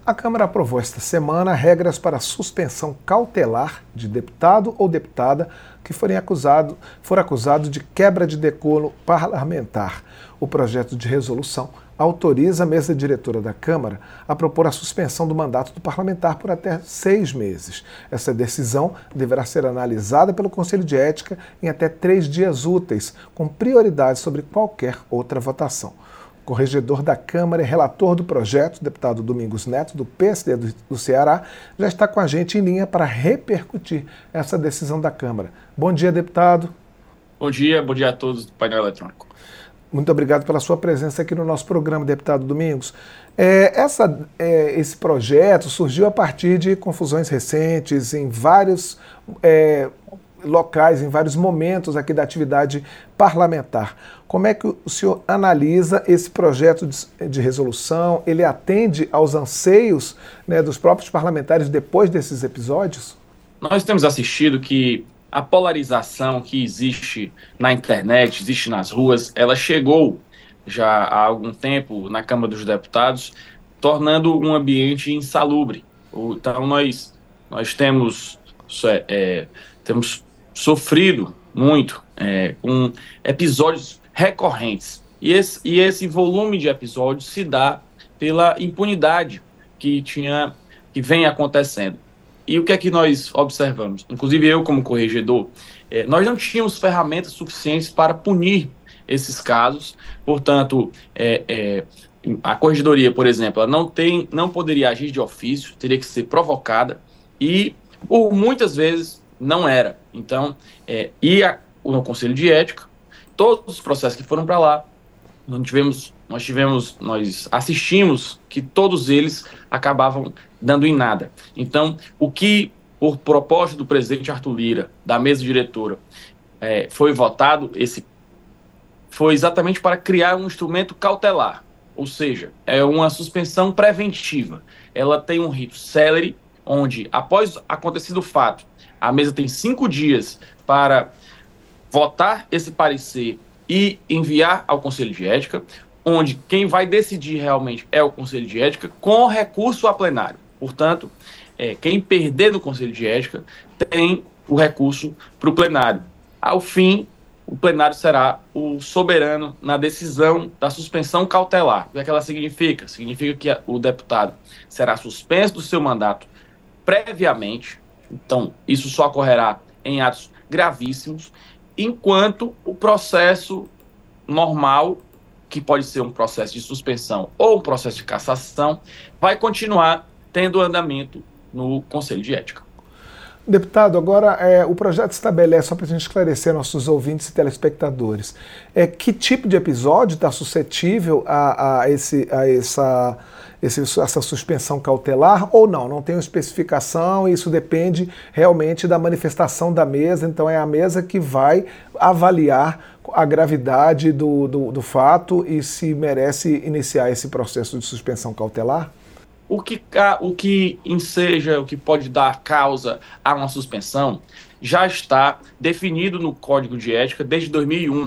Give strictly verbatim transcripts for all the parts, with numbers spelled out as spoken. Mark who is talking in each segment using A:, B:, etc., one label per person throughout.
A: A Câmara aprovou esta semana regras para suspensão cautelar de deputado ou deputada que forem acusado, for acusado de quebra de decoro parlamentar. O projeto de resolução autoriza a mesa diretora da Câmara a propor a suspensão do mandato do parlamentar por até seis meses. Essa decisão deverá ser analisada pelo Conselho de Ética em até três dias úteis, com prioridade sobre qualquer outra votação. O corregedor da Câmara e relator do projeto, o deputado Domingos Neto, do P S D do, do Ceará, já está com a gente em linha para repercutir essa decisão da Câmara. Bom dia, deputado.
B: Bom dia, bom dia a todos do painel eletrônico.
A: Muito obrigado pela sua presença aqui no nosso programa, deputado Domingos. É, essa, é, esse projeto surgiu a partir de confusões recentes em vários é, locais, em vários momentos aqui da atividade parlamentar. Como é que o senhor analisa esse projeto de, de resolução? Ele atende aos anseios, né, dos próprios parlamentares depois desses episódios?
B: Nós temos assistido que a polarização que existe na internet, existe nas ruas, ela chegou já há algum tempo na Câmara dos Deputados, tornando um ambiente insalubre. Então nós, nós temos, é, é, temos sofrido muito é, com episódios recorrentes. E esse, e esse volume de episódios se dá pela impunidade que, tinha, que vem acontecendo. E o que é que nós observamos? Inclusive eu, como corregedor, eh, nós não tínhamos ferramentas suficientes para punir esses casos. Portanto, eh, eh, a corregedoria, por exemplo, ela não, tem, não poderia agir de ofício, teria que ser provocada e, por muitas vezes, não era. Então, eh, e a, o Conselho de Ética, todos os processos que foram para lá, nós tivemos, nós tivemos, nós assistimos que todos eles acabavam dando em nada. Então, o que, por proposta do presidente Arthur Lira, da mesa diretora, é, foi votado, esse, foi exatamente para criar um instrumento cautelar, ou seja, é uma suspensão preventiva. Ela tem um rito célere, onde, após acontecido o fato, a mesa tem cinco dias para votar esse parecer e enviar ao Conselho de Ética, onde quem vai decidir realmente é o Conselho de Ética, com recurso a plenário. Portanto, é, quem perder no Conselho de Ética tem o recurso para o plenário. Ao fim, o plenário será o soberano na decisão da suspensão cautelar. O que é que ela significa? Significa que o deputado será suspenso do seu mandato previamente, então isso só ocorrerá em atos gravíssimos, enquanto o processo normal, que pode ser um processo de suspensão ou um processo de cassação, vai continuar tendo andamento no Conselho de Ética.
A: Deputado, agora é, o projeto estabelece, só para a gente esclarecer nossos ouvintes e telespectadores, é, que tipo de episódio está suscetível a, a, esse, a essa, esse, essa suspensão cautelar ou não? Não tem uma especificação, isso depende realmente da manifestação da mesa, então é a mesa que vai avaliar a gravidade do, do, do fato e se merece iniciar esse processo de suspensão cautelar?
B: O que, o que enseja, o que pode dar causa a uma suspensão, já está definido no Código de Ética desde dois mil e um.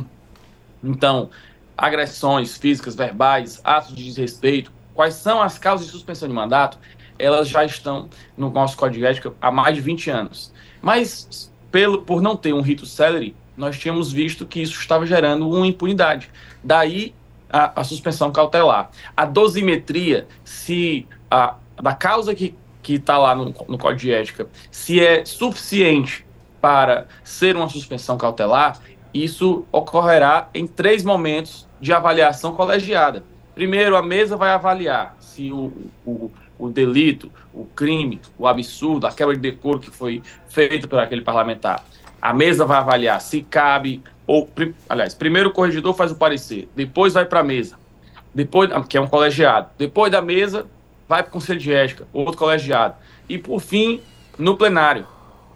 B: Então, agressões físicas, verbais, atos de desrespeito, quais são as causas de suspensão de mandato, elas já estão no nosso Código de Ética há mais de vinte anos. Mas, pelo, por não ter um rito célere, nós tínhamos visto que isso estava gerando uma impunidade. Daí, a, a suspensão cautelar. A dosimetria, se a, da causa que está lá no, no Código de Ética, se é suficiente para ser uma suspensão cautelar, isso ocorrerá em três momentos de avaliação colegiada. Primeiro, a mesa vai avaliar se o, o, o delito, o crime, o absurdo, a quebra de decoro que foi feita por aquele parlamentar. A mesa vai avaliar se cabe, ou, aliás, primeiro o corregedor faz o parecer, depois vai para a mesa, depois, que é um colegiado. Depois da mesa, vai para o Conselho de Ética, outro colegiado. E, por fim, no plenário.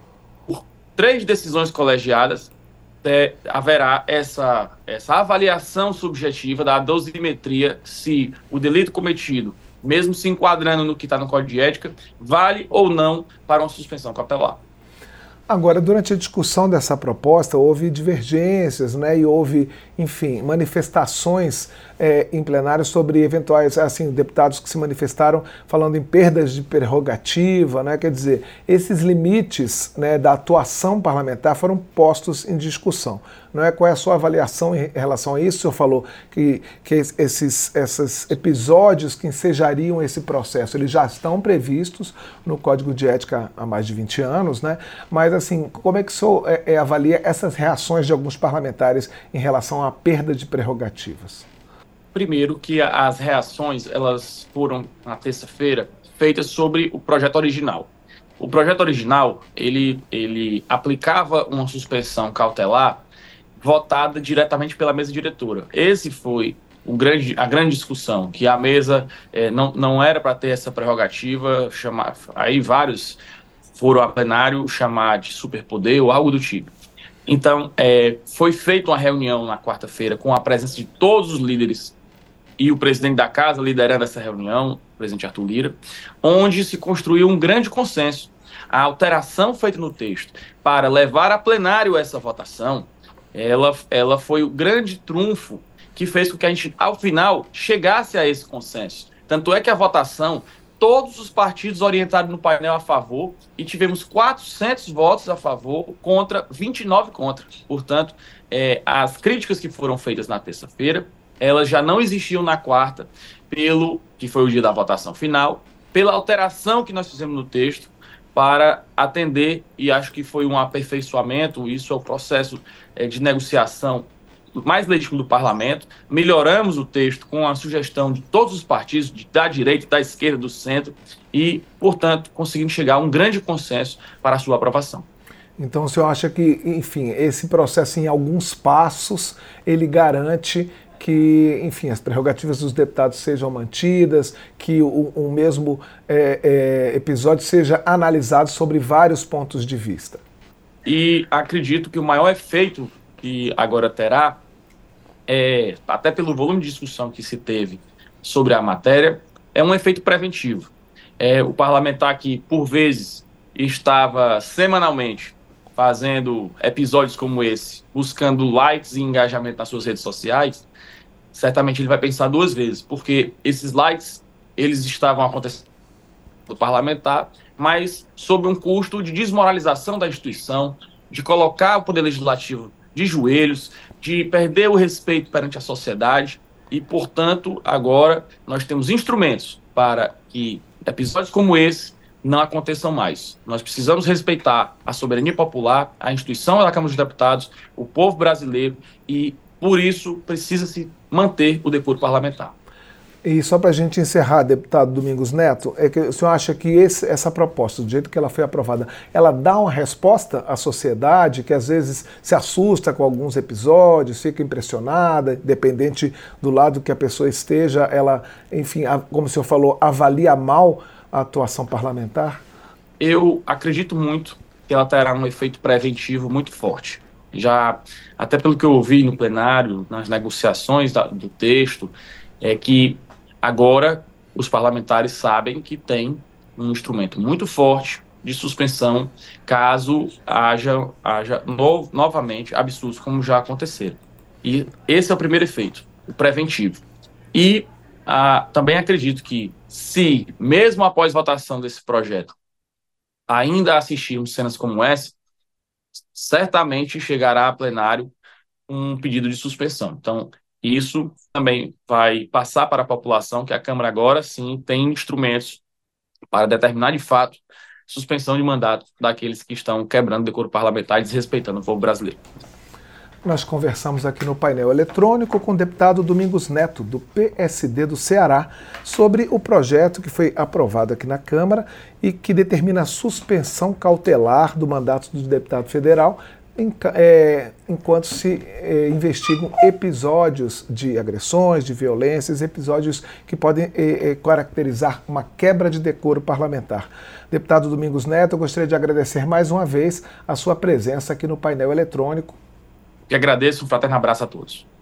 B: Por três decisões colegiadas, é, haverá essa, essa avaliação subjetiva da dosimetria se o delito cometido, mesmo se enquadrando no que está no Código de Ética, vale ou não para uma suspensão cautelar.
A: Agora, durante a discussão dessa proposta, houve divergências, né, e houve, enfim, manifestações é, em plenário sobre eventuais, assim, deputados que se manifestaram falando em perdas de prerrogativa, né, quer dizer, esses limites, né, da atuação parlamentar foram postos em discussão. Não é? Qual é a sua avaliação em relação a isso? O senhor falou que, que esses, esses episódios que ensejariam esse processo, eles já estão previstos no Código de Ética há mais de vinte anos, né? Mas, assim, como é que o senhor é, é, avalia essas reações de alguns parlamentares em relação à perda de prerrogativas?
B: Primeiro que as reações, elas foram, na terça-feira, feitas sobre o projeto original. O projeto original, ele, ele aplicava uma suspensão cautelar votada diretamente pela mesa diretora. Esse foi o grande, a grande discussão, que a mesa eh, não, não era para ter essa prerrogativa, chamar, aí vários foram a plenário chamar de superpoder ou algo do tipo. Então, eh, foi feita uma reunião na quarta-feira com a presença de todos os líderes e o presidente da casa liderando essa reunião, o presidente Arthur Lira, onde se construiu um grande consenso. A alteração feita no texto para levar a plenário essa votação, ela, ela foi o grande trunfo que fez com que a gente, ao final, chegasse a esse consenso. Tanto é que a votação, todos os partidos orientaram no painel a favor e tivemos quatrocentos votos a favor contra vinte e nove contra. Portanto, é, as críticas que foram feitas na terça-feira, elas já não existiam na quarta, pelo que foi o dia da votação final, pela alteração que nós fizemos no texto, para atender, e acho que foi um aperfeiçoamento, isso é o processo é, de negociação mais legítimo do parlamento, melhoramos o texto com a sugestão de todos os partidos, de, da direita, da esquerda, do centro, e, portanto, conseguimos chegar a um grande consenso para a sua aprovação.
A: Então, o senhor acha que, enfim, esse processo, em alguns passos, ele garante que, enfim, as prerrogativas dos deputados sejam mantidas, que o, o mesmo é, é, episódio seja analisado sobre vários pontos de vista?
B: E acredito que o maior efeito que agora terá, é, até pelo volume de discussão que se teve sobre a matéria, é um efeito preventivo. É, o parlamentar que, por vezes, estava semanalmente fazendo episódios como esse, buscando likes e engajamento nas suas redes sociais, certamente ele vai pensar duas vezes, porque esses likes, eles estavam acontecendo no parlamentar, mas sob um custo de desmoralização da instituição, de colocar o Poder Legislativo de joelhos, de perder o respeito perante a sociedade, e, portanto, agora nós temos instrumentos para que episódios como esse não aconteçam mais. Nós precisamos respeitar a soberania popular, a instituição da Câmara dos Deputados, o povo brasileiro, e, por isso, precisa-se manter o decoro parlamentar.
A: E só para a gente encerrar, deputado Domingos Neto, é que o senhor acha que esse, essa proposta, do jeito que ela foi aprovada, ela dá uma resposta à sociedade que às vezes se assusta com alguns episódios, fica impressionada, dependente do lado que a pessoa esteja, ela, enfim, como o senhor falou, avalia mal a atuação parlamentar?
B: Eu acredito muito que ela terá um efeito preventivo muito forte. Já, até pelo que eu ouvi no plenário, nas negociações da, do texto, é que agora os parlamentares sabem que tem um instrumento muito forte de suspensão caso haja, haja no, novamente absurdos como já aconteceram. E esse é o primeiro efeito, o preventivo. E ah, também acredito que se, mesmo após votação desse projeto, ainda assistirmos cenas como essa, certamente chegará a plenário um pedido de suspensão. Então, isso também vai passar para a população que a Câmara agora sim tem instrumentos para determinar de fato suspensão de mandato daqueles que estão quebrando o decoro parlamentar e desrespeitando o povo brasileiro.
A: Nós conversamos aqui no painel eletrônico com o deputado Domingos Neto, do P S D do Ceará, sobre o projeto que foi aprovado aqui na Câmara e que determina a suspensão cautelar do mandato do deputado federal em, é, enquanto se é, investigam episódios de agressões, de violências, episódios que podem é, é, caracterizar uma quebra de decoro parlamentar. Deputado Domingos Neto, eu gostaria de agradecer mais uma vez a sua presença aqui no painel eletrônico.
B: E agradeço, um fraterno abraço a todos.